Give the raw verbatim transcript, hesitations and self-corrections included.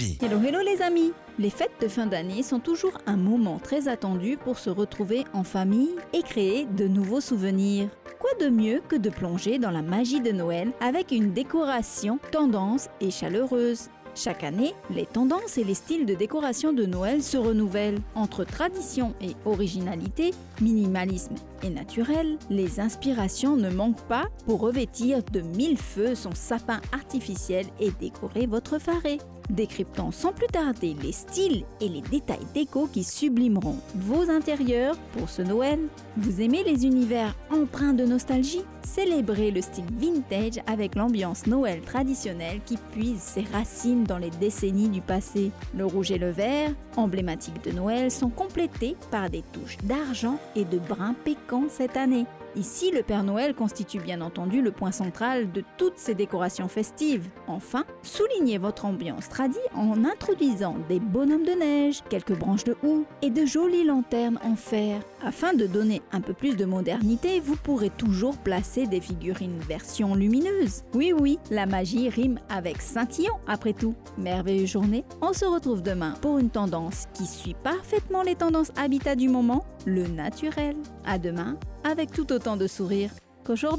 Nostalgie. Hello hello les amis. Les fêtes de fin d'année sont toujours un moment très attendu pour se retrouver en famille et créer de nouveaux souvenirs. Quoi de mieux que de plonger dans la magie de Noël avec une décoration tendance et chaleureuse. Chaque année, les tendances et les styles de décoration de Noël se renouvellent. Entre tradition et originalité, minimalisme et naturel, les inspirations ne manquent pas pour revêtir de mille feux son sapin artificiel et décorer votre farée. Décryptons sans plus tarder les styles et les détails déco qui sublimeront vos intérieurs pour ce Noël. Vous aimez les univers empreints de nostalgie? Célébrez le style vintage avec l'ambiance Noël traditionnelle qui puise ses racines dans les décennies du passé. Le rouge et le vert, emblématiques de Noël, sont complétés par des touches d'argent et de brun pécan cette année. Ici, le Père Noël constitue bien entendu le point central de toutes ces décorations festives. Enfin, soulignez votre ambiance tradie en introduisant des bonhommes de neige, quelques branches de houx et de jolies lanternes en fer. Afin de donner un peu plus de modernité, vous pourrez toujours placer des figurines version lumineuse. Oui oui, la magie rime avec scintillant après tout. Merveilleuse journée, on se retrouve demain pour une tendance qui suit parfaitement les tendances habitat du moment, le naturel. À demain, avec tout autant de sourires qu'aujourd'hui.